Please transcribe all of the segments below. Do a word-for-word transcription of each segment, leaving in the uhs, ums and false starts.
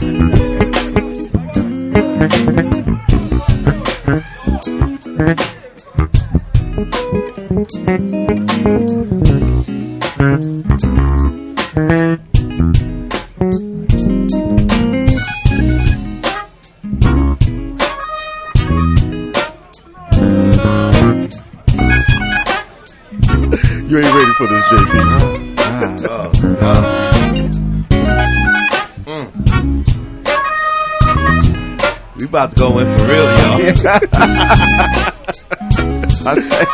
You ain't ready for this, J P. Oh, oh. Mm. We about to go in for real, y'all. I say.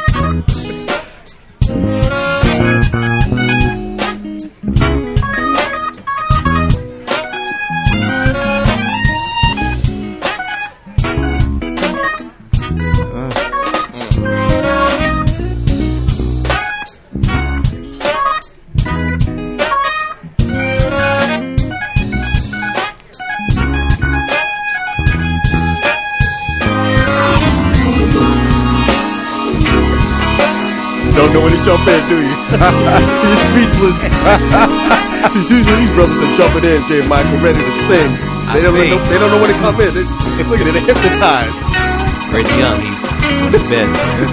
Don't know when to jump in, do you? He's speechless. It's usually these brothers are jumping in, J. Michael, ready to sing. They don't, know, they don't know when to come in. They, look at it, they're hypnotized. Reggie Young, he's on the bed.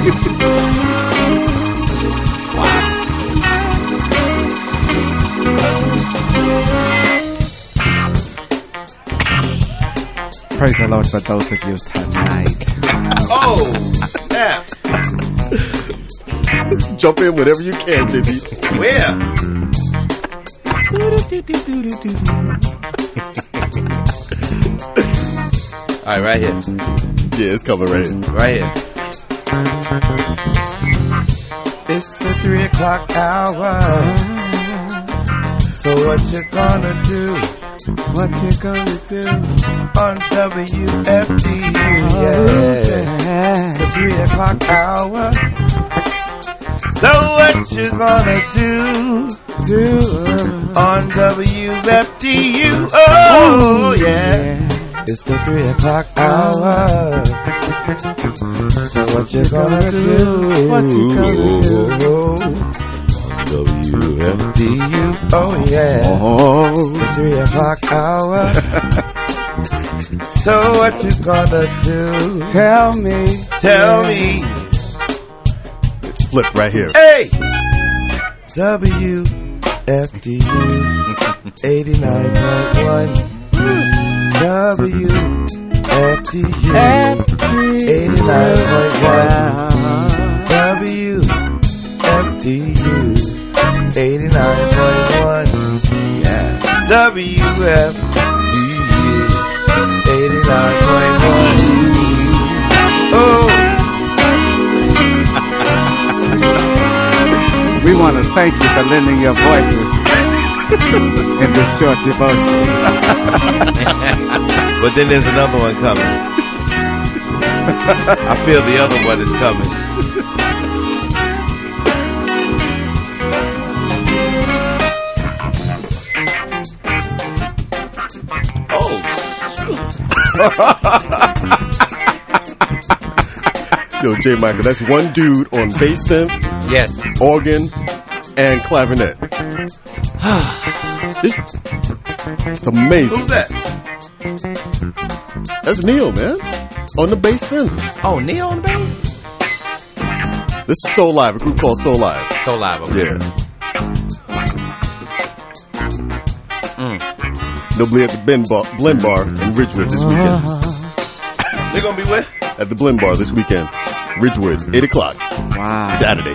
Wow. Praise the Lord for those of you tonight. Oh, yeah. Jump in whenever you can, J B. Where? All right, right here. Yeah, it's coming right here. Right here. It's the three o'clock hour. So what you gonna do? What you gonna do? On W F D U, yeah. It's the three o'clock hour. So what you gonna do? Do on W F D U? Oh yeah. It's the three o'clock hour. So what you gonna do? What you gonna do? W F D U. Oh yeah. Oh. It's the three o'clock hour. So what you gonna do? Tell me. Tell me. It's flipped right here. Hey! W F D U eighty-nine point one. W F D U eighty-nine point one. W F D U eighty-nine point one. Yeah. W F D U eighty-nine point one. Oh. We want to thank you for lending your voices in this short devotion. But then there's another one coming. I feel the other one is coming. Oh, shoot. Yo, J. Michael, that's one dude on bass synth, Yes. organ, and clavinet. it's, it's amazing. Who's that? That's Neil, man, on the bass synth. Oh, Neil on the bass? This is Soul Live, a group called Soul Live. So live. Okay. Yeah. Mm. They'll be at the Blend Bar, Blend Bar in Ridgewood this weekend. They're going to be where? At the Blend Bar this weekend. Ridgewood, eight o'clock. Wow. Saturday.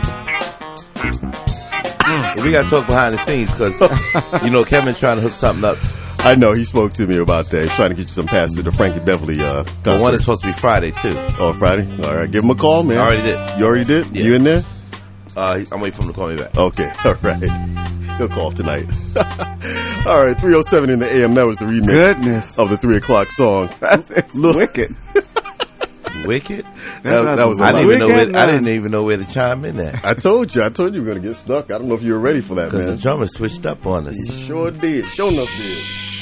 Well, we got to talk behind the scenes because, you know, Kevin's trying to hook something up. I know, he spoke to me about that. He's trying to get you some passes to the Frankie Beverly uh, concert. The one is supposed to be Friday, too. Oh, Friday? All right, give him a call, man. I already did. You already did? Yeah. You in there? Uh, I'm waiting for him to call me back. Okay, all right. He'll call tonight. All right, three oh seven in the A M. That was the remix Goodness. of the three o'clock song. It's Look. wicked. Wicked? That, that was a I lot. didn't, even know Wicked, where, I man. didn't even know where to chime in at. I told you. I told you we were going to get stuck. I don't know if you were ready for that, Because the man. drummer switched up on us. He sure did. Sure enough did.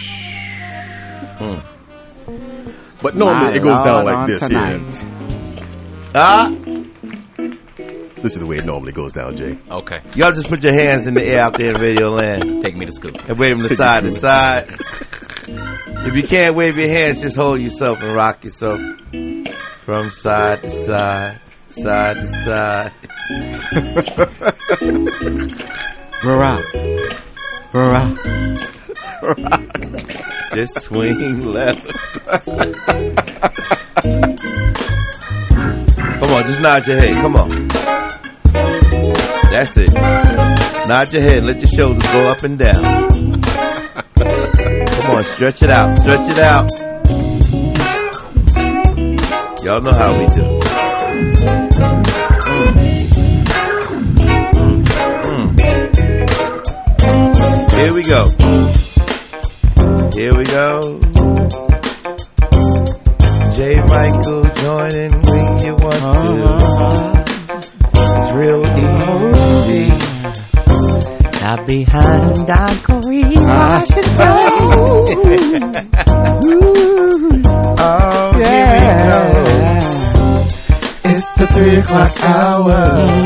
Mm. But normally My it goes down Lord, like on this. tonight. Yeah. Ah! This is the way it normally goes down, Jay. Okay. Y'all just put your hands in the air out there in Radio Land Take me to school. and wave them to Take side you to to side. If you can't wave your hands, just hold yourself and rock yourself from side to side, side to side. Rock. Rock. Just swing left. Come on, just nod your head. Come on. That's it. Nod your head. Let your shoulders go up and down. Come on, stretch it out. Stretch it out. Y'all know how we do. Mm. Here we go. Here we go. J. Michael joining when you want to. It's real easy. Now behind Daiquiri, Washington. Oh, yeah. Here we go. It's the three o'clock hour.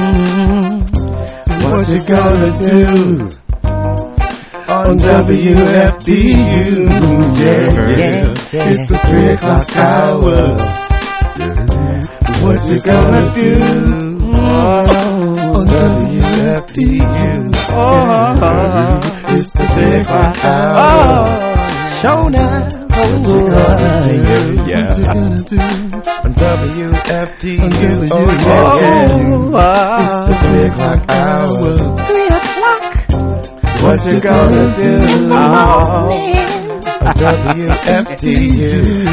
What you gonna do on W F D U? Yeah, yeah. It's the three o'clock hour. What you gonna do on W F D U? Oh, it's the three o'clock hour. Shona. What you gonna do? Yeah. What you gonna do on W F D U? Oh, yeah, yeah. It's the three o'clock hour. Three o'clock. What you gonna do Oh, on W F D U?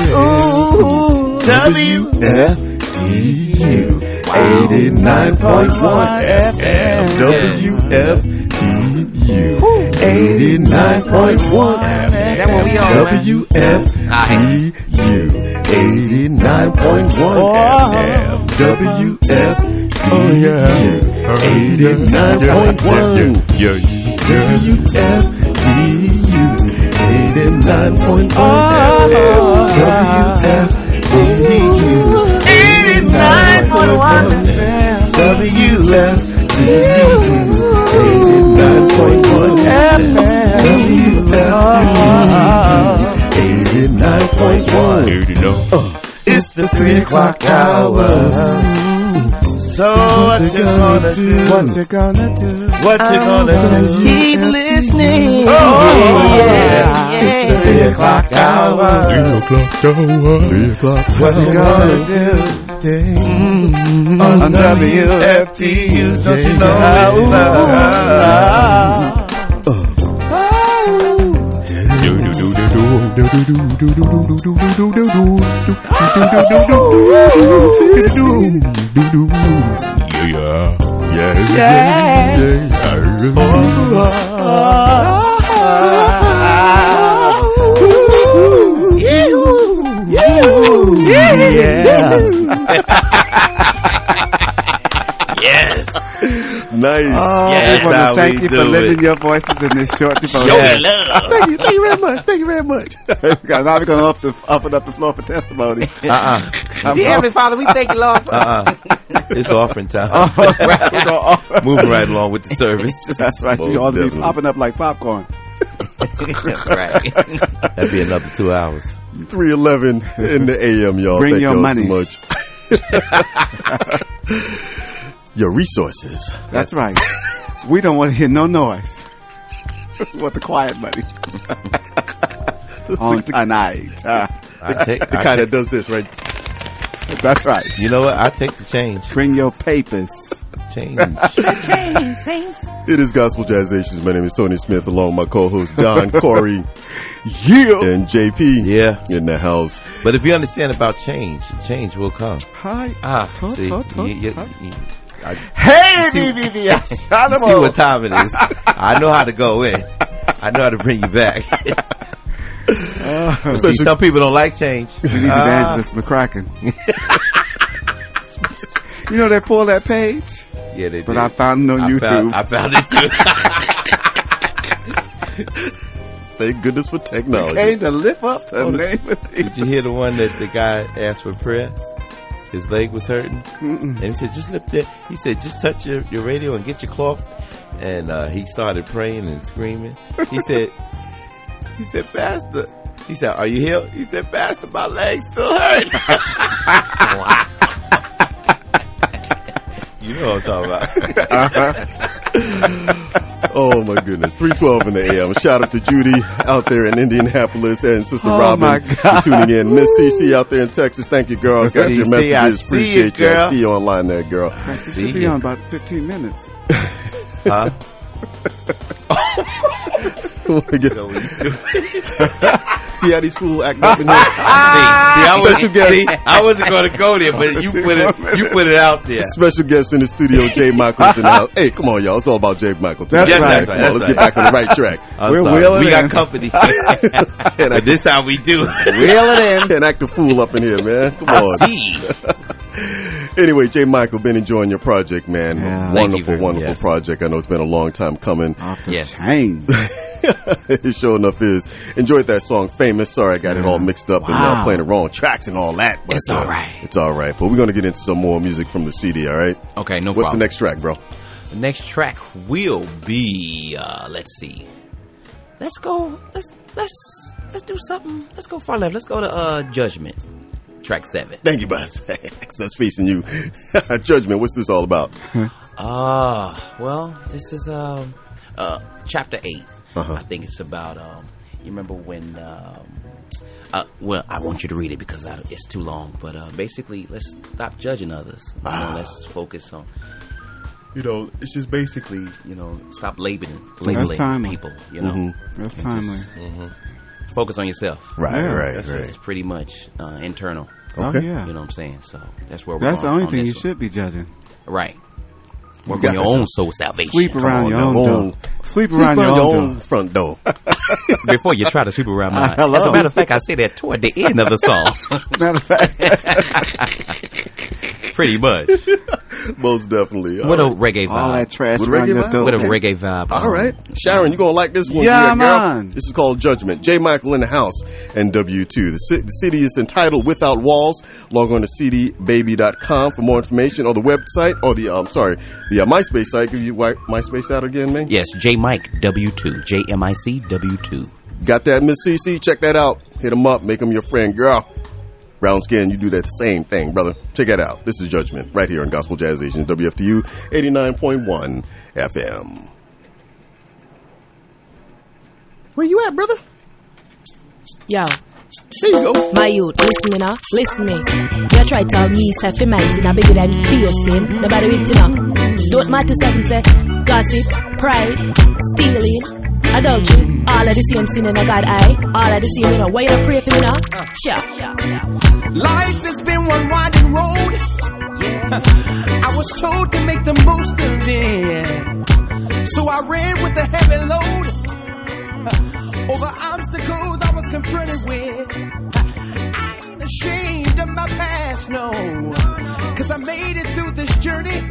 W F D U eighty-nine point one F M. W F D U eighty-nine point one F M. That what we on, W F D U eighty-nine point one F M. W F D U eighty-nine point one. W F D U eighty-nine point one F M. W F D U eighty-nine point one F M. W F D U eighty-nine point one F M. W F D U eighty-nine point one. It's the three o'clock hour. So what you gonna do? What you gonna do? What you gonna do? keep listening. Oh, yeah. It's the three o'clock hour. Three o'clock hour. Three o'clock. What you gonna do? Mm-hmm. On W F D U, don't you know it's Yes. Nice. Oh, Yes, we want how to thank we you do for lending it. your voices in this short devotion. Show me love. Thank you. Thank you very much. Thank you very much. Now we're going to up the, open up the floor for testimony. Uh-uh. Dear Heavenly Father, we thank you, Lord. For Uh-uh. It's offering time. Oh, right. We're gonna offer- Moving right along with the service. That's right. You ought to be popping up like popcorn. right. That'd be another two hours. three eleven in the A M, y'all. Bring Thank your y'all money. so much. Your resources. That's right. We don't want to hear no noise. We want the quiet money. On tonight. Uh, I take, It I kind of take- does this, right? that's right. You know what? I take the change. Bring your papers. Change. Change, saints. It is Gospel Jazzations. My name is Tony Smith, along with my co-host Don Corey Yeah. and J P Yeah. in the house. But if you understand about change, change will come. Hi. Ah, Tot, see, tot, tot, you, you, tot. you, I, Hey, see- B B B. you see what time it is. I know how to go in. I know how to bring you back. Uh, See, some people don't like change. we need Ah. Evangelist McCracken. You know they pull that page? Yeah, they But did. I found it on I YouTube. Found, I found it too. Thank goodness for technology. Came to lift up the Oh, name of Did Jesus. you hear the one that the guy asked for prayer? His leg was hurting. Mm-mm. And he said, just lift it. He said, just touch your, your radio and get your cloth. And uh, he started praying and screaming. He said, he said, Pastor, He said, "Are you healed?" He said, "Pastor, my legs still hurt." You know what I'm talking about. Oh my goodness. three twelve in the A M. Shout out to Judy out there in Indianapolis and Sister Oh, Robin my God. for tuning in. Miss Cece out there in Texas. Thank you, girl. Miss Got your C C, I messages. see Appreciate you, you. I girl. see you online there, girl. It See should be you. on about fifteen minutes. Huh? See how these fools act up in here? See, see, I was, Special guest. see, I wasn't going to go there, but you put it, you put it out there. Special guest in the studio, Jay Michaels in the house. Hey, come on, y'all. It's all about Jay Michael today. That's Yes, right. that's Come right. on, let's That's get back on the right track. I'm We're sorry. wheeling We got in. company. Can't But act, this how we do. Reel it in. can't act a fool up in here, man. Come I on. see. Anyway, Jay Michael, been enjoying your project, man. Yeah. Thank you Wonderful, very wonderful much. project. I know it's been a long time coming. Off the Yes. chain. It sure enough is. Enjoyed that song, Famous. Sorry, I got it all mixed up and uh, Wow. playing the wrong tracks and all that. But, It's uh, all right. It's all right. But we're going to get into some more music from the C D, all right? Okay, no What's problem. the next track, bro? The next track will be uh let's see. Let's go let's let's let's do something. Let's go far left. Let's go to uh Judgment. Track seven. Thank you, boss. That's facing you. Judgment, what's this all about? Ah, uh, well, this is um uh chapter eight. Uh-huh. I think it's about um you remember when um uh, well, I want you to read it because I, it's too long. But uh, basically, let's stop judging others. You know, Ah. let's focus on, you know, it's just basically, you know, stop labeling, labeling timely. people. You know, Mhm. That's And timely. just focus on yourself. Right, Yeah. right, That's right. it's pretty much uh, internal. Okay. Oh, yeah. You know what I'm saying? So that's where we're That's the going only on thing you this should be judging. one. Right. Work got on your that. own soul salvation. Sweep around on, your your own own- door. Sweep Sleep around your around your own own door. front door. Before you try to sweep around mine. Hello. As a matter of fact, I say that toward the end of the song. Matter of fact, Pretty much. Most definitely. With a All right. reggae vibe. all that trash With around reggae your vibe? door. With a Okay. reggae vibe. All right. Sharon, you're going to like this one. Yeah, here, girl. man. This is called Judgment. J. Michael in the house and W two. The, C- the C D is entitled Without Walls. Log on to c d baby dot com for more information, or the website, or the, um, sorry, the uh, MySpace site. Give you wi- MySpace out again, man? Yes, J Mike W two. J M I C W two. Got that, Miss C C? Check that out. Hit them up. Make them your friend, girl. Brown skin, you do that same thing, brother. Check that out. This is Judgment right here on Gospel Jazz Asian, W F T U eighty-nine point one F M. Where you at, brother? Yo, There you go. my youth, listen me now, listen me. You try to tell me, say, for my sin, I bigger than facing. Nobody will, you know. Don't matter something, say, gossip, pride, stealing, adultery, all of the same sin in a God eye, all of the same, you know. Why you don't pray for me now? Sure. Life has been one winding road. I was told to make the most of it. So I ran with a heavy load. Over obstacles I was confronted with. I ain't ashamed of my past, no. Cause I made it through this journey.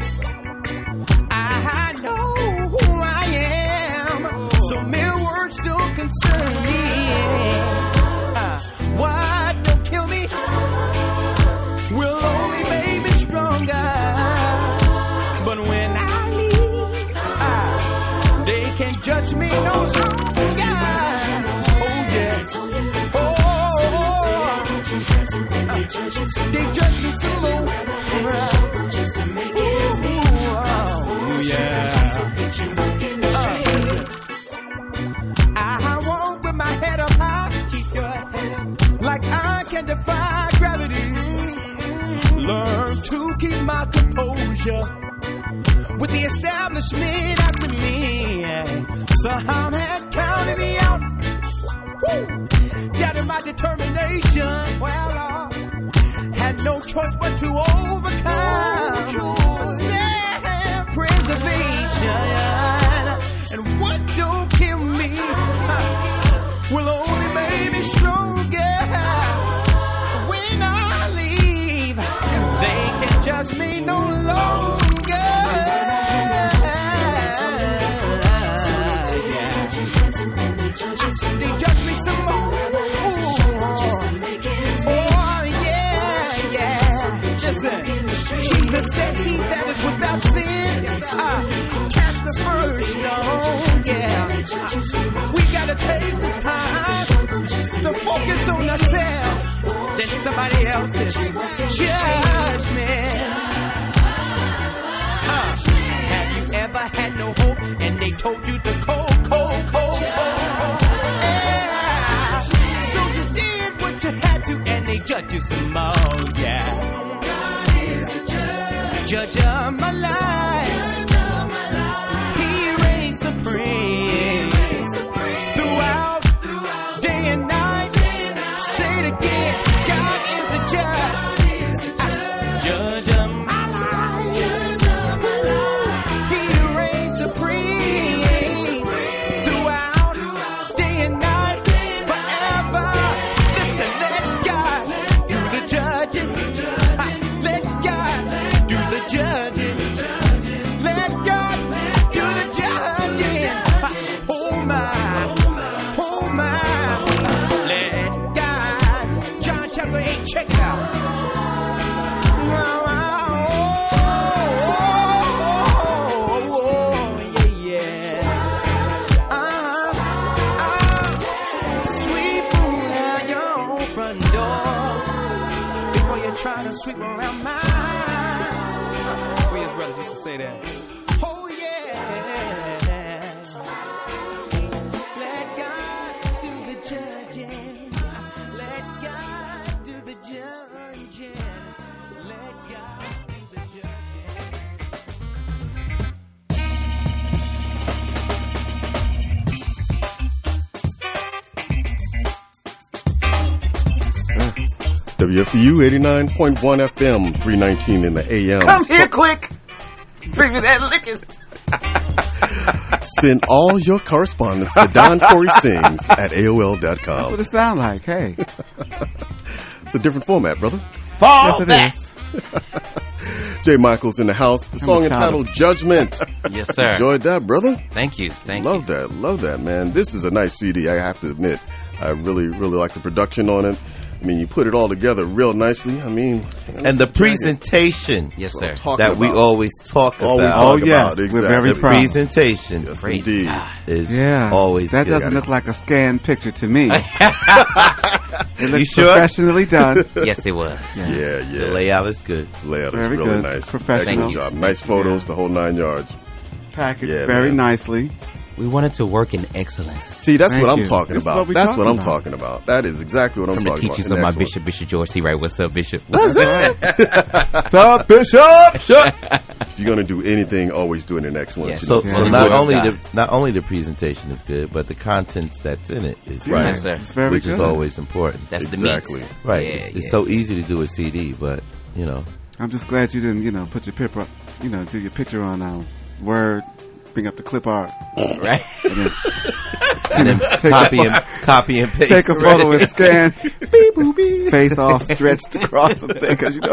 I know who I am. So mere words don't concern me. Uh, What don't kill me will only make me stronger. But when I leave, uh, they can't judge me no longer. Oh yeah. Oh, they judge me some more. Oh yeah. I walk with my head up high. Keep your head up. Like I can defy gravity. Learn to keep my composure. With the establishment after me, somehow had counted me out. Woo! Doubted my determination. Well, I had no choice but to overcome. Self-preservation. And what don't kill me will only make me stronger when I leave. 'Cause they can't judge me no longer. They judge me some more. Oh, yeah, yeah. Listen, Jesus said he that is without sin, uh, cast the first stone. Yeah, we gotta take this time to focus on ourselves than somebody else's judgment. Uh, have you ever had no hope and they told you to cold, cold, cold, cold, cold? Yeah. So you did what you had to and they judge you some more, yeah. Judge of my life. He reigns supreme. Throughout, day and night. Say it again. God is the judge. Judge of my life. He reigns supreme. Throughout, day and night. Forever. Listen, let God do the judging. Let God do the judging. Let God do the judging. Oh my, oh my. Let God. John chapter eight, check it out. Oh, yeah, yeah. Uh, uh, sweep around your front door before you try to sweep around mine. We as brothers used to say that. Oh yeah. Let God do the judging. Let God do the judging. Let God do the W F D U eighty-nine point one F M, three nineteen in the A M. Come here quick. Bring me that liquor. Send all your correspondence to Don Corey Sings at A O L dot That's what com. it sounds like. Hey. It's a different format, brother. Fall Yes, it back. is. Jay Michaels in the house. The I'm song a child entitled Judgment. Yes, sir. Enjoyed that, brother? Thank you. Thank Love you. that. Love that, man. This is a nice C D, I have to admit. I really, really like the production on it. I mean, you put it all together real nicely. I mean, And the presentation Yes, That's what sir. I'm talking that we about. always talk Always about. Oh, talk yes. about, We're exactly. very The proud. presentation Yes, Praise indeed. God. is Yeah. always That good. doesn't look like a scanned picture to me. It You looks sure? professionally done. Yes, it was. Yeah, The yeah. layout is good. Layout is Very really good. nice. Professional. Excellent job. Nice photos, Yeah. the whole nine yards. Packaged Yeah, very man. nicely. We wanted to work in excellence. See, that's Thank what I'm you. talking This is about. what we That's talking what I'm about. talking about. That is exactly what I'm From the talking about. teachings in of my excellence. Bishop, Bishop George C. Wright. What's up, Bishop? That's it. What's up, Bishop? If you're gonna do anything, always do it in excellence. Yes. you So, know? Yeah. so The not Word of only God. the not only the presentation is good, but the contents that's in it is Right. Yes, sir. It's very which good. is always important. That's Exactly. the meat. Right. Yeah, it's it's yeah. so easy to do a C D, but you know, I'm just glad you didn't, you know, put your picture, you know, do your picture on um, Word, bring up the clip art, Right? and then, and then Take copy a- and copy and paste. take a right? photo and scan, beep, boop, beep, face all stretched across the thing, because you know,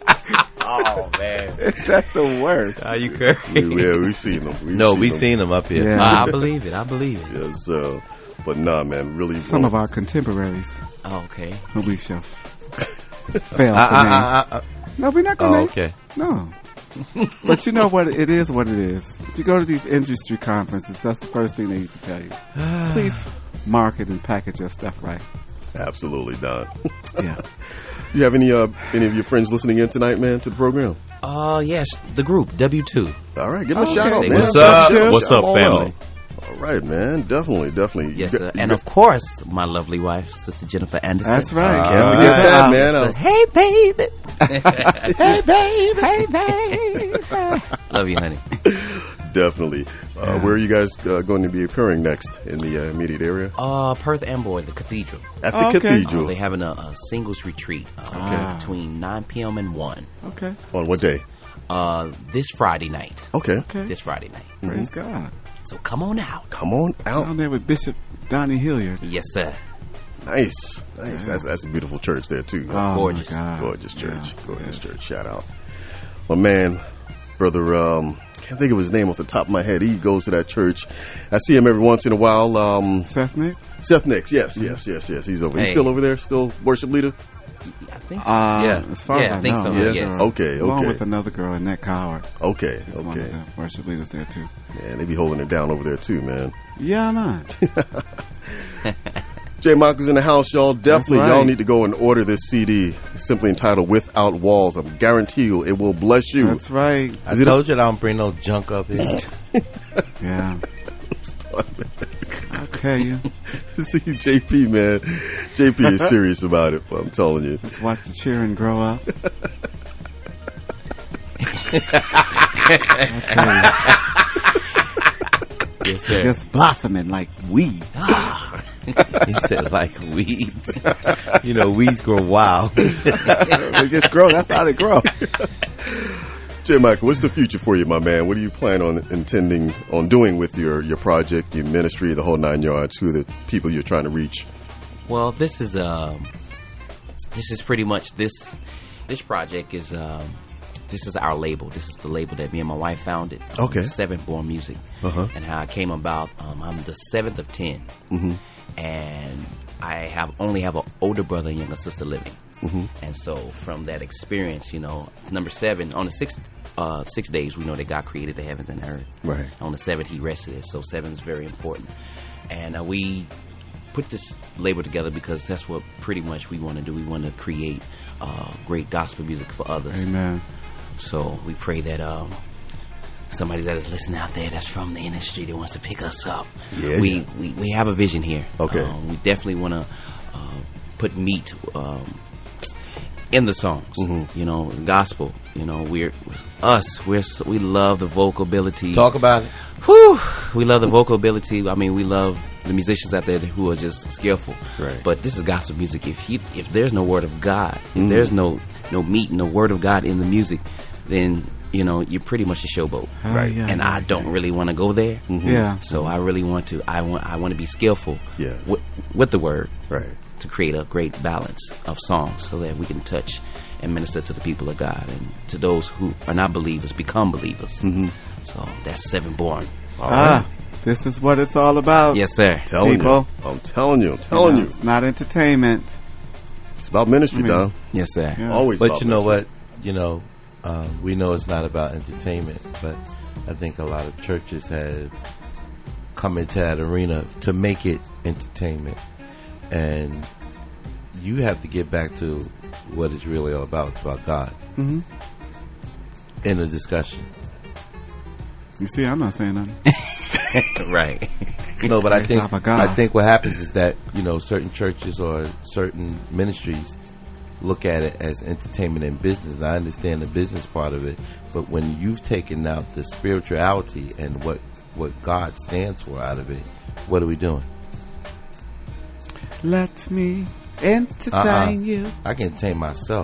Oh man, that's the worst. are you crazy? We- yeah, we've seen them. We've No, seen we them. seen them up here. Yeah. Uh, I believe it. I believe it. Yes, uh, but nah, man, really. Some of our contemporaries Oh, okay. who we shall fail I, to I, name. I, I, No, we're not oh, going to okay. No. But you know what? It is what it is. You go to these industry conferences, that's the first thing they used to tell you. Please market and package your stuff right. Absolutely, Don. Yeah. You have any uh, any of your friends listening in tonight, man, to the program? Uh, yes, the group, W two. All right, give them a Okay. shout out, man. What's up? Shout What's them up, all family? out. All right, man. Definitely, definitely. Yes, You sir. got- you And got- of course, my lovely wife, Sister Jennifer Anderson. That's right. Can't All forget right. that, man. I was- Hey, baby. Hey, babe. Hey, babe. Love you, honey. Definitely. Uh, where are you guys uh, going to be appearing next in the uh, immediate area? Uh, Perth Amboy, the cathedral. At the Oh, okay. Uh, cathedral. they're having a, a singles retreat uh, Okay. between nine p.m. and one. Okay. On what day? Uh, this Friday night. Okay. Okay. This Friday night. Praise God. So come on out. Come on out. Down there with Bishop Donnie Hilliard. Yes, sir. Nice. Nice. That's, that's a beautiful church there, too. Oh, Gorgeous. my God. Gorgeous church. Yeah. Gorgeous Yes. church. Shout out. Well, man, brother, um, can't think of his name off the top of my head. He goes to that church. I see him every once in a while. Um, Seth Nick? Seth Nix. Yes, yes, yes, yes. He's over. He's Hey. still over there. Still worship leader. I think so. Uh, Yeah. As far Yeah, as I, I think know. so, Yeah. yes. Okay. Along Okay. with another girl, Annette Coward. Okay. She's one of Okay. the worship leaders there, too. Man, they be holding it down over there too, man. Yeah, man. Jay Michael's in the house, y'all. Definitely, right. y'all need to go and order this C D. It's simply entitled Without Walls. I guarantee you it will bless you. That's right. I told you I don't bring no junk up here. Yeah. I'll tell you. See, J P, man. J P is serious about it, I'm telling you. Let's watch the children grow up. Yes, sir. Just blossoming like weeds. He said like weeds. You know, weeds grow wild. They just grow. That's how they grow. Jay Michael, what's the future for you, my man? What do you plan on intending on doing with your, your project, your ministry, the whole nine yards? Who are the people you're trying to reach? Well, this is um, this is pretty much this. This project is um, this is our label. This is the label that me and my wife founded. Okay. Seventh Born Music, Uh-huh. and how I came about. Um, I'm the seventh of ten, Mm-hmm. and I have only have an older brother and younger sister living. Mm-hmm. And so from that experience, you know, number seven, on the six, uh, six days, we know that God created the heavens and the earth. Right. On the seventh, he rested. So seven is very important. And uh, we put this label together because that's what pretty much we want to do. We want to create uh, great gospel music for others. Amen. So we pray that um, somebody that is listening out there that's from the industry that wants to pick us up. Yeah. We, we, we have a vision here. Okay. Um, we definitely want to uh, put meat um, in the songs. Mm-hmm. You know, gospel. You know, we're us. We're so- we love the vocal ability. Talk about it. Whew, we love the vocal ability. I mean, we love the musicians out there who are just skillful. Right. But this is gospel music. If you, if there's no word of God, if Mm. there's no no meat, no word of God in the music, then you know you're pretty much a showboat. Oh, Right. yeah, And yeah, I don't really want to go there. Mm-hmm. Yeah. So I really want to. I want. I want to be skillful. Yes. With, with the word. Right. To create a great balance of songs, so that we can touch and minister to the people of God, and to those who are not believers become believers. Mm-hmm. So that's Seven Born. All Ah, right. this is what it's all about. Yes, sir. Telling people. you. I'm telling you. I'm You telling know, you. It's not entertainment. It's about ministry, I mean, Don. Yes, sir. Yeah. Always But about you know ministry. what? You know, uh, we know it's not about entertainment, but I think a lot of churches have come into that arena to make it entertainment. And you have to get back to what it's really all about. It's about God. Mm-hmm. In a discussion. You see, I'm not saying nothing. Right. No, but I think It's about God. I think what happens is that, you know, certain churches or certain ministries look at it as entertainment and business. And I understand the business part of it, but when you've taken out the spirituality and what what God stands for out of it, what are we doing? Let me entertain Uh-uh. you. I can entertain myself.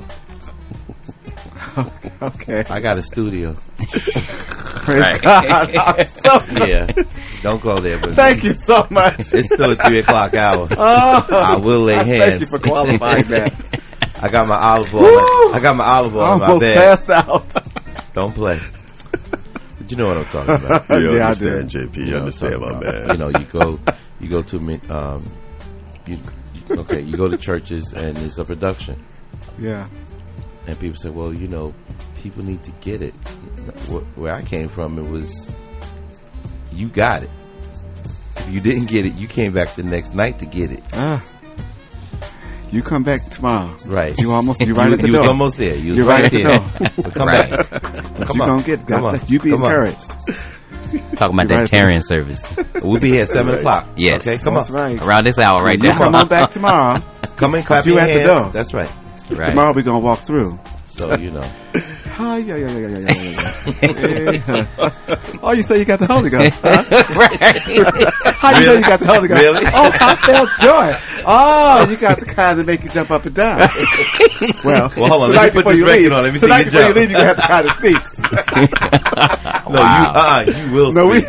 Okay. I got a studio. Praise God. I'm so- Yeah, don't go there. But Thank you so much. It's still a three o'clock hour. Oh, I will lay hands. Thank you for qualifying that. I got my olive oil. Woo! I got my olive oil I in my almost bed. passed out. Don't play. But you know what I'm talking about. You Yeah, I understand, do. J P. You You know understand, what I'm my talking about. man. You know, you go, you go to me, um, you, you, okay, you go to churches and it's a production, Yeah. and people say, well, you know, people need to get it. Wh- Where I came from, it was, you got it. If you didn't get it, you came back the next night to get it. Ah. You come back tomorrow. Right. You almost, you right you, at the you door. was almost there. You was You're right, right at the there. door. But come Right. back. But Come you on. gonna get, Come God, on. you be Come on. encouraged. Talking about You're that right. Tarian service. We'll be here at seven o'clock. Yes. Okay, come That's on. right. Around this hour right You now. come on back tomorrow. Come and clap You your at the hands. door. That's right. Right. Tomorrow we're gonna walk through. So, you know. Oh, yeah, yeah, yeah, yeah, yeah, yeah, yeah. Yeah. Oh, you say you got the Holy Ghost, huh? How you know you got the Holy Ghost? Really? Oh, I felt joy. Oh, you got the kind that make you jump up and down. Well, Well, hold on. Let me tonight put before this you record leave, on. Let me see tonight you before you jump. leave, you gonna have the kind that speaks. No, Wow. you, uh, you will No, we speak.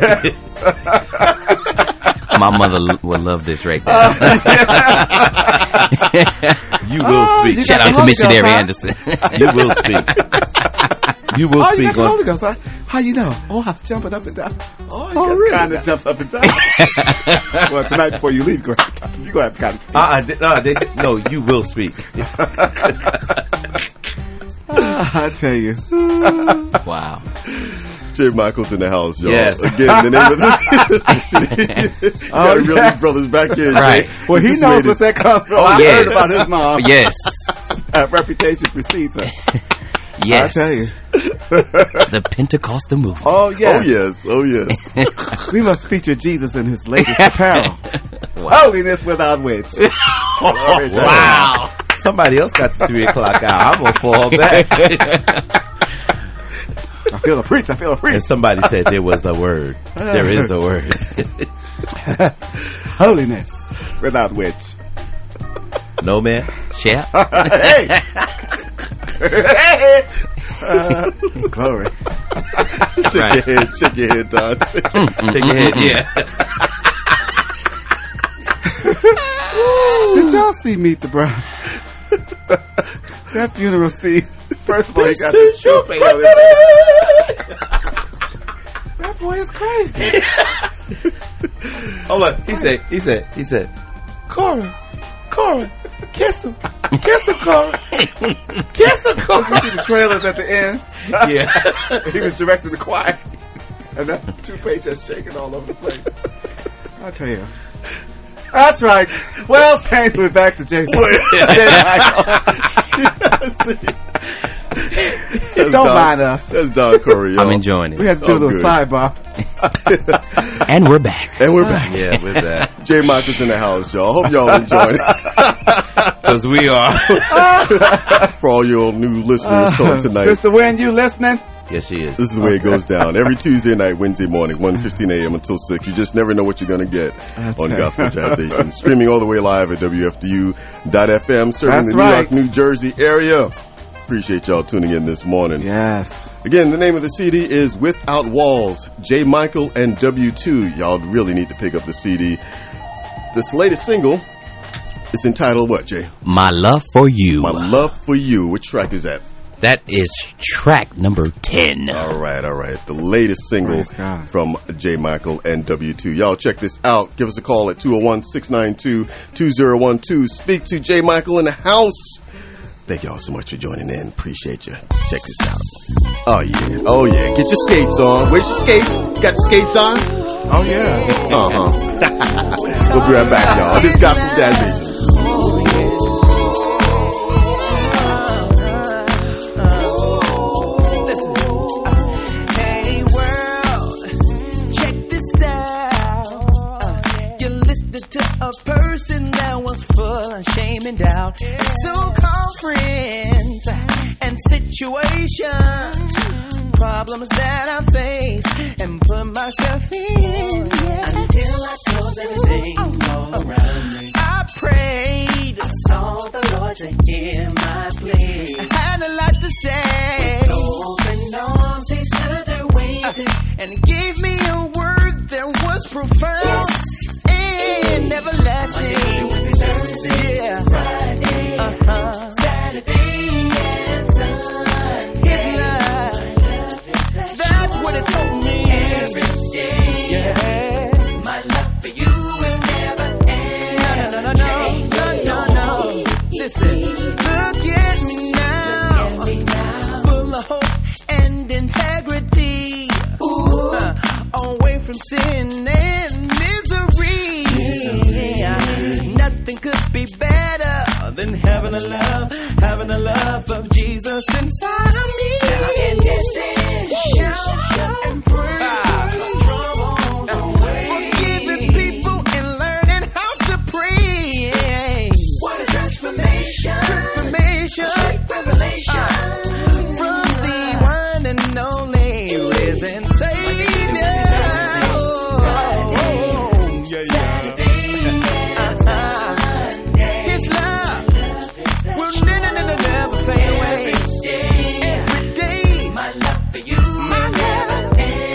have. My mother l- would love this right there. You will Oh, speak. you Shout got out the to Holy Missionary Ghost, huh? Anderson. You will speak. You will Oh, you speak got the on. Holy Ghost, huh? How you know? Oh, I was jumping up and down. Oh, you Oh, got really? the kind that jumps up and down. Well, tonight before you leave, you're going to have to kind of. Uh-uh, they- no, they, no, you will speak. I tell you. Wow. Jay Michael's in the house, y'all. Yes. Again, the name of this. You gotta reel these brothers back in. Right. Jay. Well, he This knows made what it- that comes from. Oh, I yes. heard about his mom. Yes. Uh, reputation precedes her. Yes. I tell you. The Pentecostal movement. Oh, yes. Oh, yes. Oh, yes. We must feature Jesus in his latest apparel. Holiness without which. Glory to God. Wow. Somebody else got the three o'clock hour. I'm gonna fall back. I feel a preach. I feel a preach. And somebody said there was a word. There is a word. Holiness without which. No man. Share. Hey! uh, glory. Shake Right. your head. Shake your head, Don. Shake your head. Yeah. Did y'all see Meet the Bride? That funeral scene. First of all, he got the toupee on his head. That boy is crazy. Hold on. He said. He said. He said. Cora, Cora, kiss him, kiss him, Cora, kiss him, You Cora. see the trailers at the end? Yeah. He was directing the choir. And that toupee just shaking all over the place. I'll tell you. That's right. Well, Saints, we're back to Jay. Jay Michael. Don't Don, mind us. That's Don Curry, y'all. I'm enjoying We it. had to do Oh, a little good. sidebar. And we're back. And we're back. Yeah, with that. Jay Michael's in the house, y'all. Hope y'all enjoying it. Because we are. For all your new listeners on tonight. Mister Wynn, you listening? Yes, she is. This is the way it goes down. Every Tuesday night, Wednesday morning, one fifteen a.m. until six. You just never know what you're going to get on Gospel Jazzation. Streaming all the way live at W F D U dot F M, serving That's the New right. York, New Jersey area. Appreciate y'all tuning in this morning. Yes. Again, the name of the C D is Without Walls, Jay Michael and W two. Y'all really need to pick up the C D. This latest single is entitled what, Jay? My Love for You. My Love for You. Which track is that? That is track number ten. All right, all right. The latest single Praise God. from Jay Michael and W two. Y'all check this out. Give us a call at two oh one, six nine two, two oh one two. Speak to Jay Michael in the house. Thank y'all so much for joining in. Appreciate you. Check this out. Oh, yeah. Oh, yeah. Get your skates on. Where's your skates? Got your skates on? Oh, yeah. Uh-huh. We'll be right back, y'all. This is Gospel Jazzation. Hey world, check this out. You're listening to a person that was full of shame and doubt, and so-called friends and situations, problems that I face and put myself in. Yeah. Until I close everything all around me. I prayed, I saw the Lord to hear my plea. I had a lot to say. With open arms, He stood there waiting, and gave me a word that was profound and everlasting. Yeah. Friday, uh-huh. Saturday, and Sunday. His love, that's what it told me. Every day, yeah. My love for you will never end. No, no, no, no, no, no, no. Listen, look at me now, full of hope and integrity. Ooh, uh, away from sin and misery. misery. Nothing could be better than having a love, having a love of Jesus inside of me. Now I can dance and shout and praise. Forgiving people and learning how to pray. What a transformation! Transformation! Straight revelation from the one and only risen Savior. Oh, yeah, yeah. His love will never, never, never fade away. Every day, my love for you will never end.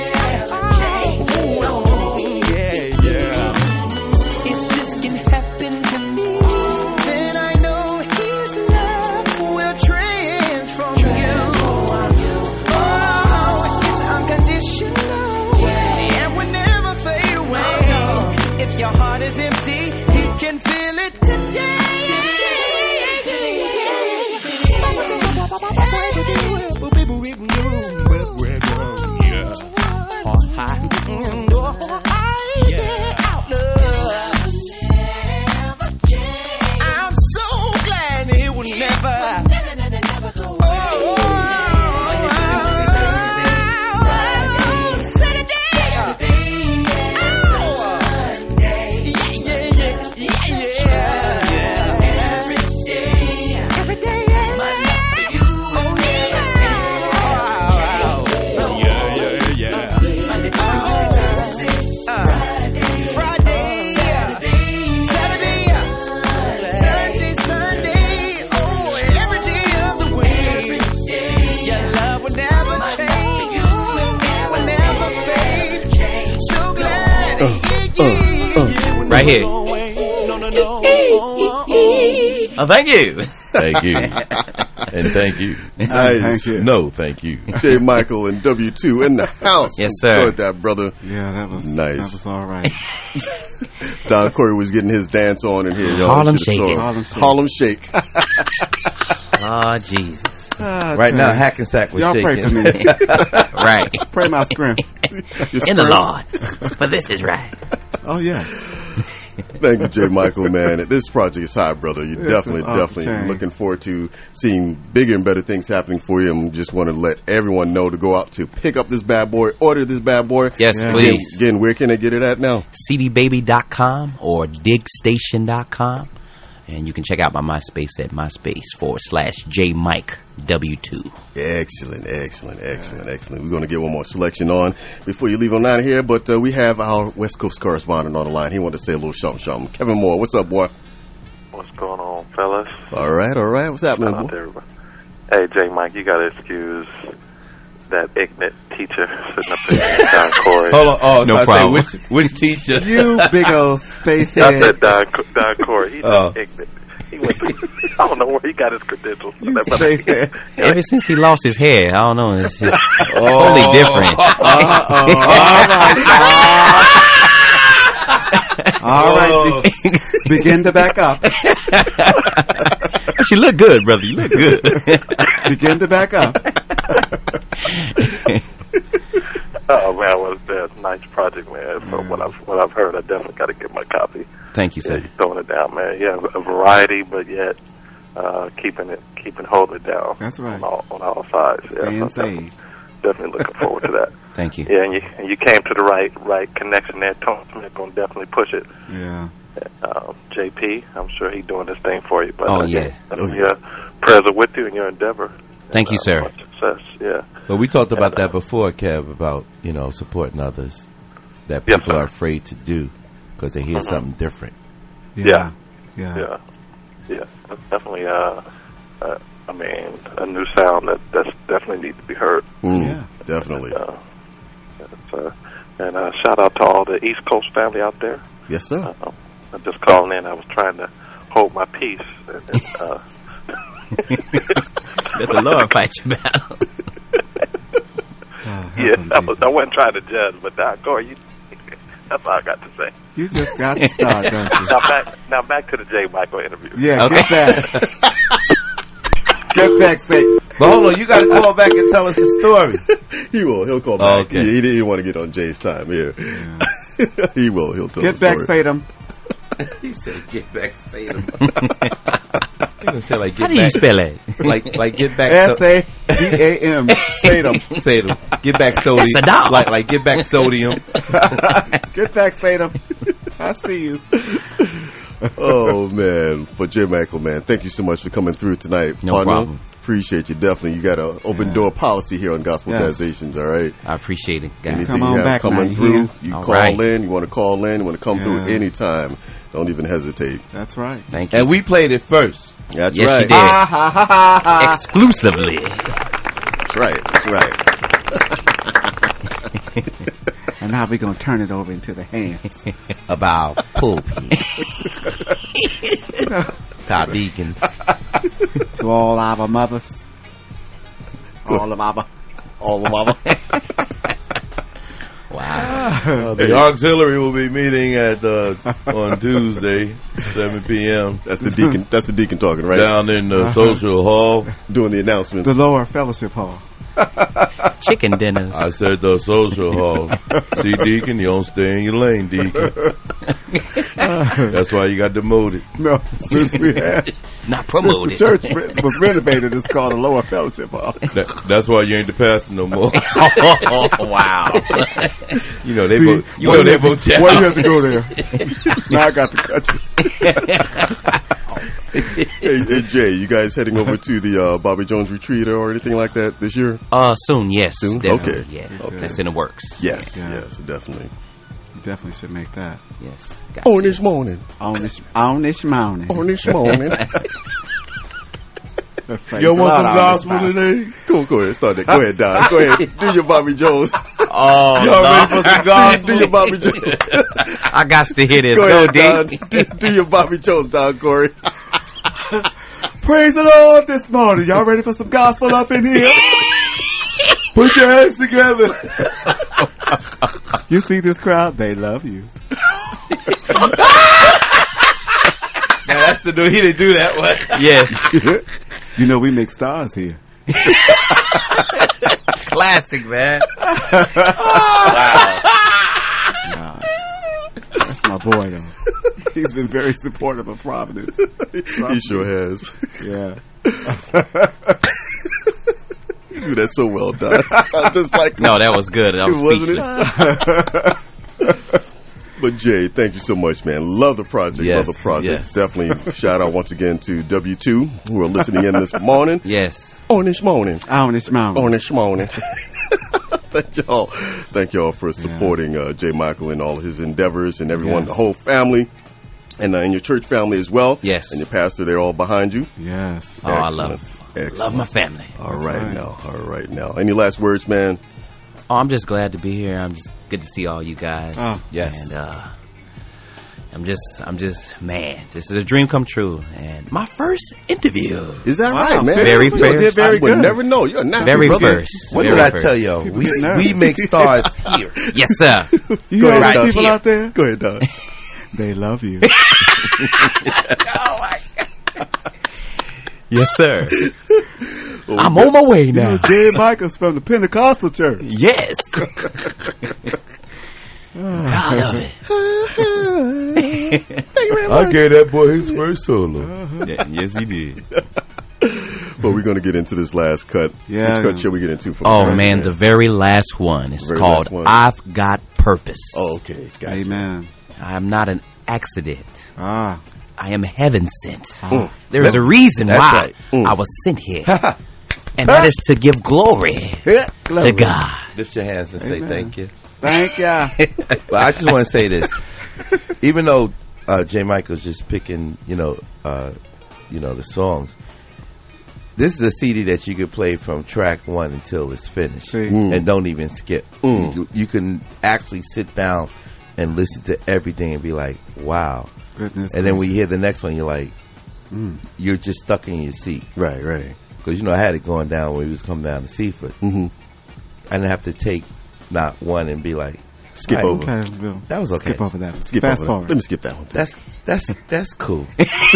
right here. Oh, thank you. Thank you. And thank you. Nice. Thank you. No, thank you. J. Michael and W two in the house. Yes, sir. Enjoyed that, brother. Yeah, that was Nice. That was all right. Don Corey was getting his dance on in here. Y'all Harlem should have shaking. saw Harlem Shake. Oh, Jesus. Ah, Right damn. now, Hackensack was Y'all pray shaking. for me. Right. Pray my scrim. In the Lord. For this is right. Oh yeah. Thank you, J. Michael, man. This project is hot, brother. You're This definitely, is off the definitely chain. looking forward to seeing bigger and better things happening for you. And just want to let everyone know to go out to pick up this bad boy, order this bad boy. Yes, Yeah. please. Again, again, where can I get it at now? C D baby dot com or dig station dot com. And you can check out my MySpace at MySpace forward slash J Mike W two. Excellent, excellent, excellent, excellent. We're going to get one more selection on before you leave on out of here. But uh, we have our West Coast correspondent on the line. He wanted to say a little something, something. Kevin Moore, what's up, boy? What's going on, fellas? All right, all right. What's happening, Shout out to boy? everybody. Hey, J. Mike, you got to excuse that ignorant teacher sitting up there, Don Corey. Hold on. Oh, No so I say, problem. which, which teacher? You big old space I head. said Don, Don Corey. He's Oh. ignorant. He went to, I don't know where he got his credentials. You But- space head. Ever since he lost his hair, I don't know. It's just Oh. totally different. All right. Be- begin to back up. But you look good, brother. You look good. Begin to back up. Oh man, well, that's a nice project, man. So what I've what I've heard, I definitely got to get my copy. Thank you, Yeah, sir. you're throwing it down, man. Yeah, a variety, but yet uh, keeping it keeping holding it down. That's right. On all, on all sides. Yeah, Staying so definitely, saved. definitely looking forward to that. Thank you. Yeah, and you and you came to the right right connection there. Tony Smith gonna definitely push it. Yeah. Um, J P, I'm sure he's doing this thing for you. But Oh, uh, yeah. definitely, uh, prayers are with you in your endeavor. Thank you, Uh, sir. much success. Yeah. But we talked about And, uh, that before, Kev, about, you know, supporting others that Yes, people sir. are afraid to do because they hear something different. Yeah. Yeah. Yeah, yeah, that's definitely. Uh, uh, I mean, a new sound that that's definitely needs to be heard. Mm, Yeah. Definitely. Uh, it's, uh, and uh, shout out to all the East Coast family out there. Yes, sir. Uh, I'm just calling in. I was trying to hold my peace. And, and, uh, Let the Lord fight your battle. Oh, help yeah, him, I, was, Jesus. I wasn't trying to judge, but Don Corey, you, that's all I got to say. You just got to start, don't you? Now back, now back to the J. Michael interview. Yeah, Okay. get back. Get back, say. But hold on, you got to call back and tell us the story. He will. He'll call back. Okay. He, he didn't want to get on Jay's time here. He will. He'll tell Get the back, story. Saddam. He said, "Get back, Satan." He gonna say like, How "Get do you back," spell it? like, like, "Get back." S A D A M. Saddam. Satan. Get back sodium. That's a dog. Like, like, get back sodium. Get back, Saddam. I see you. Oh man, but Jay Michael, man, thank you so much for coming through tonight. No partner. problem. Appreciate you definitely. You got an open Yeah. door policy here on Gospel Yes. Taxations. All right. I appreciate it, guys. Anything Come on you have back, coming man. through, Yeah. you All call right. in. You want to call in. You want to come through Yeah. anytime. Don't even hesitate. That's right. Thank you. And we played it first. That's Yes, right. you did. Ha ha ha ha ha. Exclusively. That's right. That's right. And now we're going to turn it over into the hands. About pulpit. Top deacons. To all our mothers. All of our. All of mama. Uh, the auxiliary will be meeting at uh, on Tuesday, seven p.m. That's the deacon. That's the deacon talking, right? down in the social hall. Doing the announcements. The lower fellowship hall. Chicken dinners. I said the social hall. See, Deacon, you don't stay in your lane, Deacon. That's why you got demoted. No, since we had. Not The promoted. church re- was renovated. It's called the lower fellowship hall. That, that's why you ain't the pastor no more. Wow. You know they See, both. You know they both. Why you have to go there? Now I got to cut you. Hey, hey, Jay, you guys heading over to the uh, Bobby Jones retreat or anything like that this year? Uh, soon, yes. Soon? Definitely, Okay. Yeah. Okay. That's in the works. Yes, Yeah. yes, definitely. You definitely should make that. Yes. Got On to. this morning. On this, on this morning. On this morning. Praise You the want Lord some on this gospel morning. today? Go, go ahead. Start that. Go ahead, Don. Go ahead. Do your Bobby Jones. Oh, Y'all no. ready for some gospel? Do your Bobby Jones. I got to hear this. Go Go, ahead, D. Don. Do, do your Bobby Jones, Don Corey. Praise the Lord this morning. Y'all ready for some gospel up in here? Put your hands together. You see this crowd? They love you. Now that's the new. He didn't do that one. Yes. You know we make stars here. Classic, man. Nah, that's my boy, though. He's been very supportive of Providence. He sure has. Yeah. You do that so well, Don. Sound just like No, that was good. I was Wasn't speechless. But Jay, thank you so much, man. Love the project. Yes, love the project. yes. Definitely shout out once again to W two who are listening in this morning. Yes. On this morning. On this mountain. On this morning. Thank y'all. Thank y'all for supporting uh, J. Michael in all his endeavors and everyone, Yes. the whole family. And, uh, and your church family as well. Yes. And your pastor, they're all behind you. Yes. Oh, I Excellent. love Excellent. Love my family. All right, right. now. All right now. Any last words, man? Oh, I'm just glad to be here. I'm just good to see all you guys. Oh, yes. And uh I'm just I'm just man, this is a dream come true. And my first interview. Is that Wow, right, man? very You first. did very I good. would Never know. You're a nasty Very brother. first. What Very did I first. tell y'all? We get nervous. we make stars here. Yes, sir. You Go hear ahead, all Don. the people out there? Go ahead, Don. They love you. Yes, sir. I'm on my way now. Jay Michael's from the Pentecostal church. Yes. Proud of it. I gave that boy his first solo. Yeah, yes, he did. But we're going to get into this last cut. Yeah. Which cut shall we get into? From Oh the man, the very last one is Very called last one. I've Got Purpose. Oh, okay. Gotcha. Amen. I am not an accident. Ah. I am heaven sent. Mm. There is a reason That's why right. Mm. I was sent here. And that is to give glory to God. Lift your hands and say Amen. thank you. Thank ya. Well, I just want to say this. Even though uh, J. Michael's just picking, you know, uh, you know, the songs, this is a C D that you could play from track one until it's finished, See. Mm. and don't even skip. Mm. You, you can actually sit down and listen to everything and be like, "Wow!" Goodness. And then when you hear the next one, you're like, Mm. you're just stuck in your seat. Right, right. Because, you know, I had it going down when we was coming down to Seaford. Mm-hmm. I didn't have to take not one and be like, Skip Right. over. Okay, we'll that was okay. skip over that. Skip Fast over that. forward. Let me skip that one. Too. That's that's that's cool.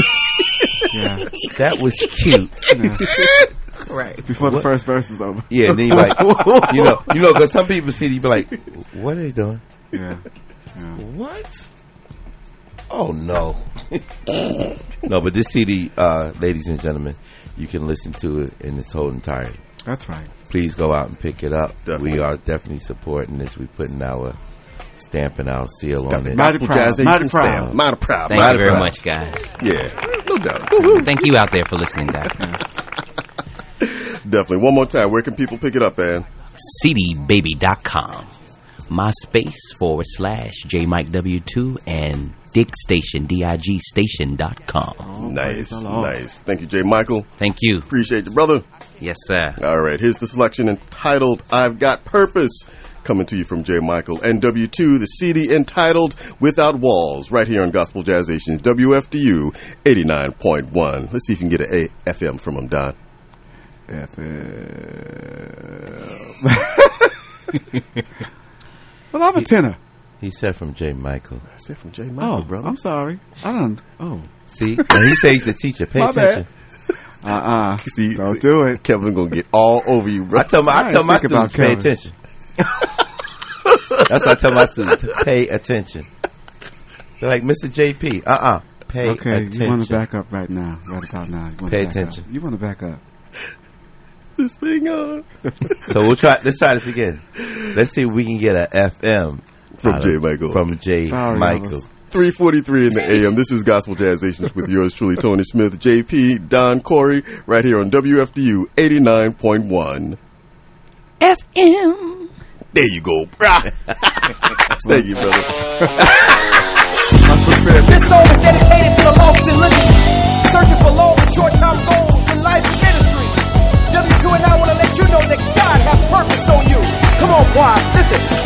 Yeah. That was cute. Yeah. Right. Before the What? first verse is over. Yeah, and then you're like, you know, you know, because some people see you be like, what are they doing? Yeah. Yeah. What? Oh no, no. But this C D, uh, ladies and gentlemen, you can listen to it in its whole entirety. That's right. Please go out and pick it up. Definitely. We are definitely supporting this. We're putting our stamp and our seal Got on the it. Mighty gospel proud. jazz Mighty Asian proud. stamp. Mighty proud. Thank Mighty you very proud. much, guys. Yeah, no doubt. Thank you out there for listening, guys. Definitely. One more time. Where can people pick it up, man? C D baby dot com. MySpace forward slash J Mike W two and Dig Station, D I G station dot com. Oh, Nice, praise the Lord. nice. Thank you, Jay Michael. Thank you. Appreciate you, brother. Yes, sir. All right, here's the selection entitled I've Got Purpose, coming to you from J. Michael and W two, the C D entitled Without Walls, right here on Gospel Jazz Nation's W F D U eighty-nine point one. Let's see if you can get an A F M from him, Don. F M. Well, I'm a tenor. He said from J. Michael. That's it from J. Michael, Oh, brother. I'm sorry. I don't. Oh. See, and he says he's the teacher. Pay My bad. attention. Uh-uh. See, Don't see, do it. Kevin gonna get all over you, bro. I tell my I I tell ain't my think about students pay attention. That's what I tell my students. Pay attention. They're like, Mister J P, uh uh pay Okay, attention. you want to back up right now. Right about now. You wanna Pay back attention. Up. You want to back up. This thing on. So we'll try. Let's try this again. Let's see if we can get a F M From out J. of- Michael. From J. Sorry, Michael. three forty-three in the A M. This is Gospel Jazz Nations with yours truly, Tony Smith, J P, Don Corey, right here on W F D U eighty-nine point one. F M. There you go. Thank you, brother. This song is dedicated to the lost and living, searching for long and short-term goals in life and ministry. W two and I want to let you know that God has purpose on you. Come on, choir, listen.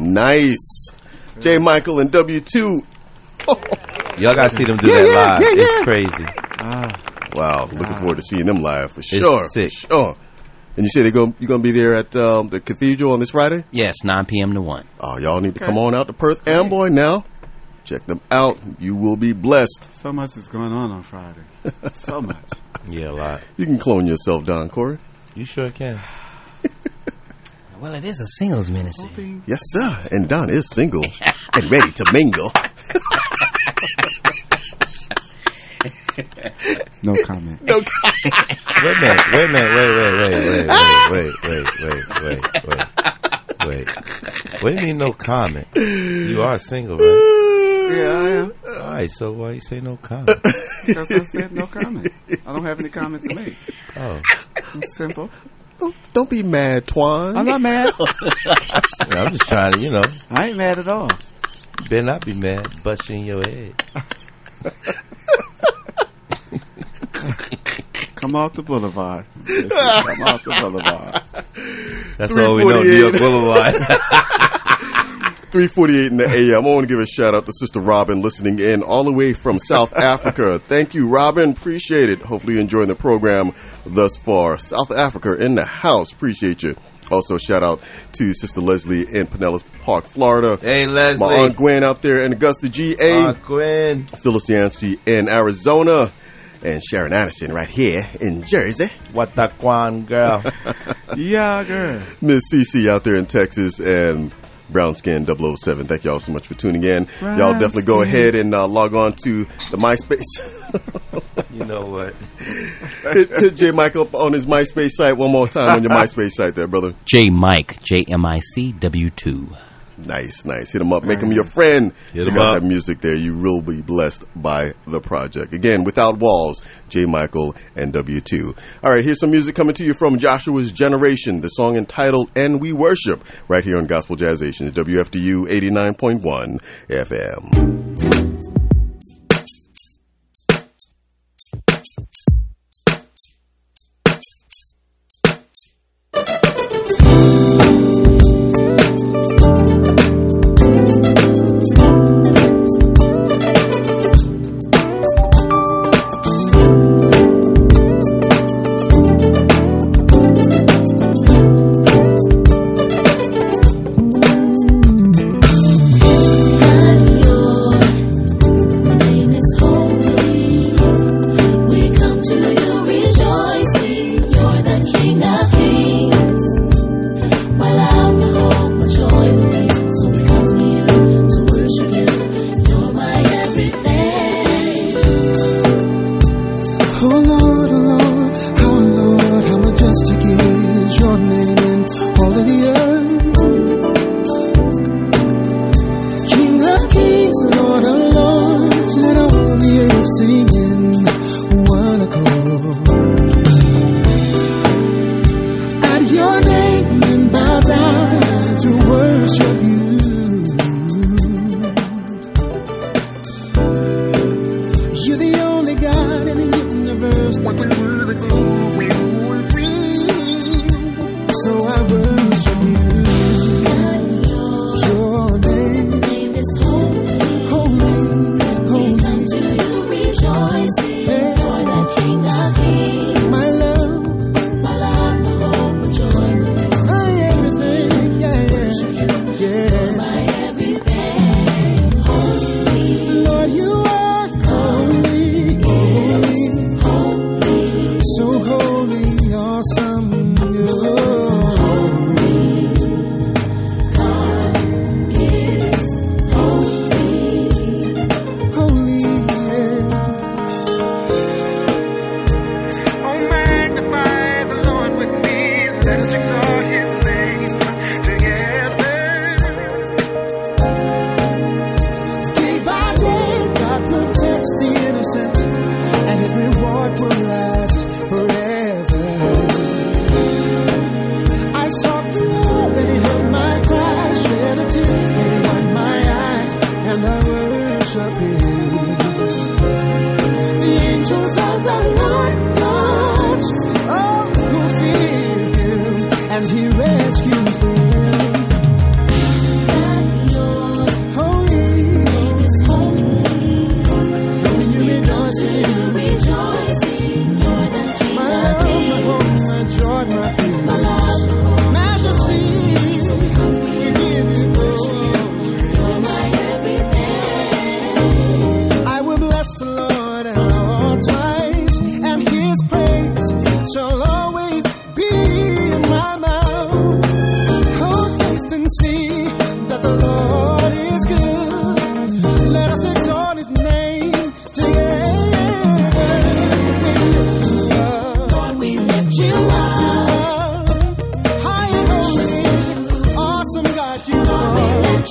Nice. J. Michael and W two. Y'all gotta see them do Yeah, that yeah, live. yeah, yeah. It's crazy. Ah, Wow, looking forward to seeing them live for sure. sick. For sure. And you said they go, you're going to be there at um, the Cathedral on this Friday? Yes, nine p.m. to one. Oh, y'all need to come on out to Perth Amboy now. Check them out. You will be blessed. so much is going on on Friday. So much. Yeah, a lot. You can clone yourself, Don Corey. You sure can. Well, it is a singles ministry. Yes, sir. And Don is single and ready to mingle. No comment. No, Wait a minute. Wait a minute. Wait, wait, wait, wait, wait, wait, wait, wait, wait, wait. What do you mean no comment? You are single, right? Yeah, I am. All right, so why you say no comment? Because I said no comment. I don't have any comment to make. Oh, It's simple. don't, don't be mad, Twan. I'm not mad. I'm just trying to, you know, I ain't mad at all. you better not be mad. Bust you in your head. Come off the boulevard. Listen, come off the boulevard. That's all we know, New York Boulevard. three forty-eight in the A M. I want to give a shout out to Sister Robin listening in all the way from South Africa. Thank you, Robin. Appreciate it. Hopefully you're enjoying the program thus far. South Africa in the house. Appreciate you. Also, shout out to Sister Leslie in Pinellas Park, Florida. Hey, Leslie. My Aunt Gwen out there in Augusta, G A. Aunt Gwen. Phyllis Yancey in Arizona. And Sharon Anderson right here in Jersey. What the Quan girl? Yeah, girl. Miss Cece out there in Texas, and Brown Skin double oh seven. Thank y'all so much for tuning in. Brown y'all definitely go Skin. ahead and uh, log on to the MySpace. You know what? hit, hit J Michael up on his MySpace site one more time on your MySpace site there, brother. J Mike, J M I C W two. Nice, nice. Hit him up. Make him your friend. Hit Check him out up. that music there. You will be blessed by the project. Again, Without Walls, J Michael and W two. All right, here's some music coming to you from Joshua's Generation. The song entitled And We Worship right here on Gospel Jazzations, W F D U eighty-nine point one F M. Your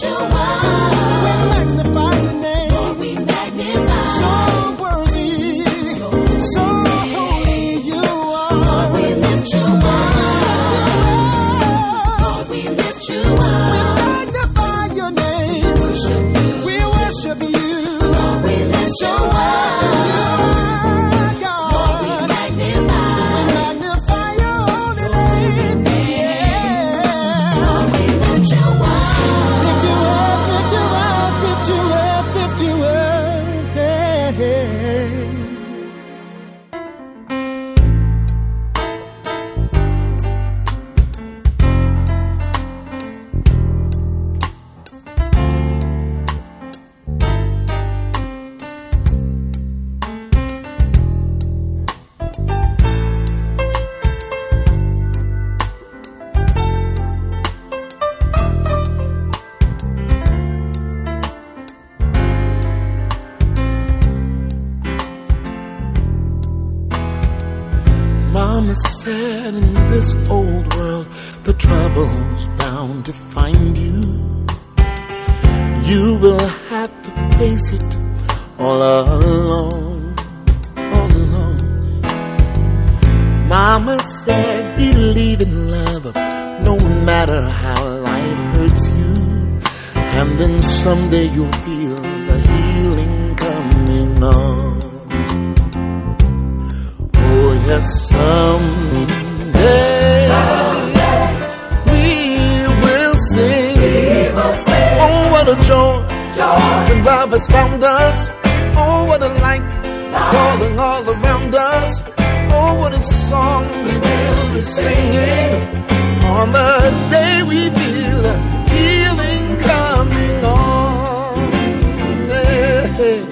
lift you up. We magnify your name. Lord, we magnify. So worthy, so holy you are. Lord, we lift you up. Lord, we lift you up. We magnify your name. Worship you. We worship you. Lord, we lift you up. Mama said in this old world the trouble's bound to find you. You will have to face it all alone, all alone. Mama said believe in love no matter how life hurts you, and then someday you'll feel the healing coming on. Oh yes, someday, someday we will sing. We will sing. Oh, what a joy, joy. When love has found us. Oh, what a light, light falling all around us. Oh, what a song we will be singing on the day we feel healing coming on. Hey.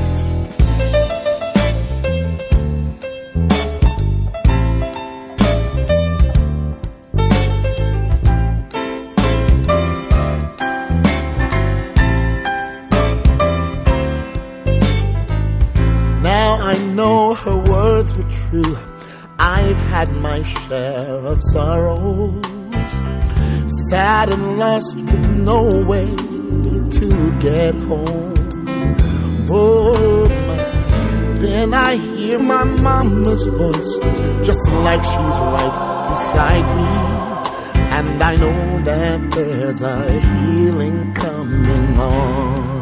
I know her words were true. I've had my share of sorrows, sad and lost with no way to get home. Oh, my. Then I hear my mama's voice, just like she's right beside me, and I know that there's a healing coming on.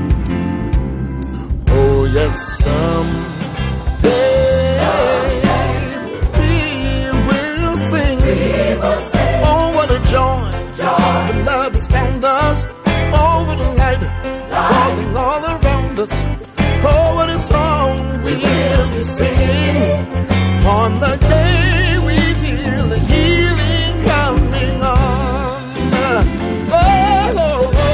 Oh yes, someday, someday we will sing. We will sing. Oh, what a joy, joy. When love has found us. Oh, what a light, light falling all around us. Oh, what a song we will be singing on the day we feel the healing coming on. Oh, oh, oh.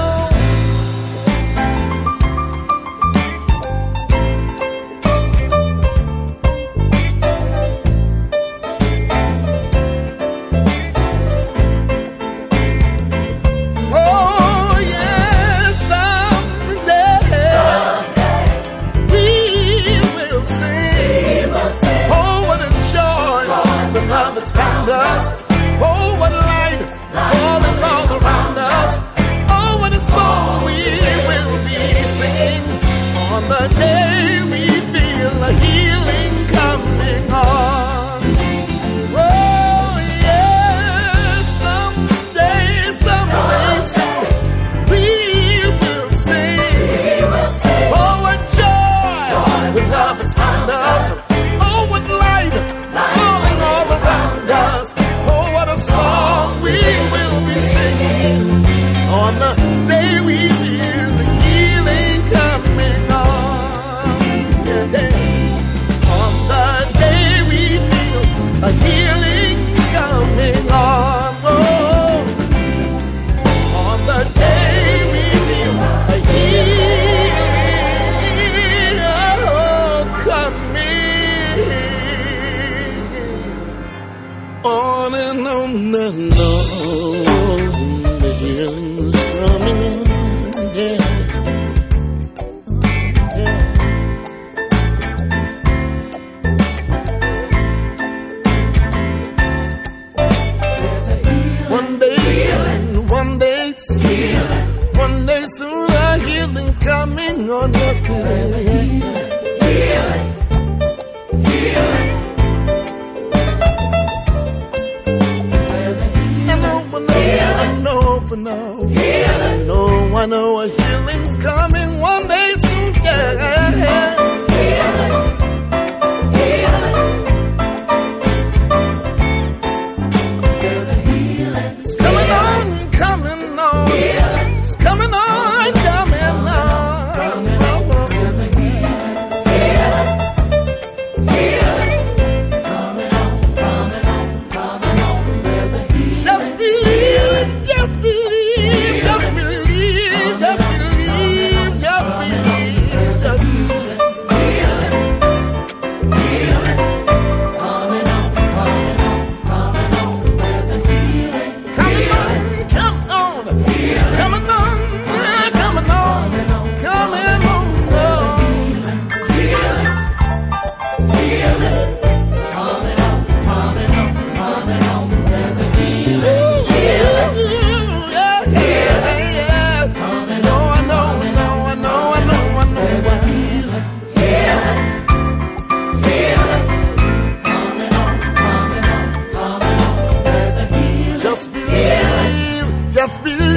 Love has found us. Oh, what a light falling all around us. Oh, what a song we will be singing on the day we feel a healing coming on. Oh, yes, someday, someday, someday we will sing. Oh, what joy when love has found us. Oh, what light falling all around us. Oh, what a song we will be singing on the day we feel the healing coming on. Yeah, yeah. On the day we feel a healing coming on. Oh, on the day we feel a healing oh, coming on and on and on, the healing's coming on, yeah, yeah. One day, One day, one day soon the healing's coming on us. Healing, healing, healing. I know, but no, I know, I know a healing's coming one day soon. Yeah. It's coming on, coming on. It's coming on, coming on. There's a healing, healing, healing. Coming on, coming on, coming on. There's a healing. Just believe, just believe, just believe, just believe, just believe, just believe. Just believe.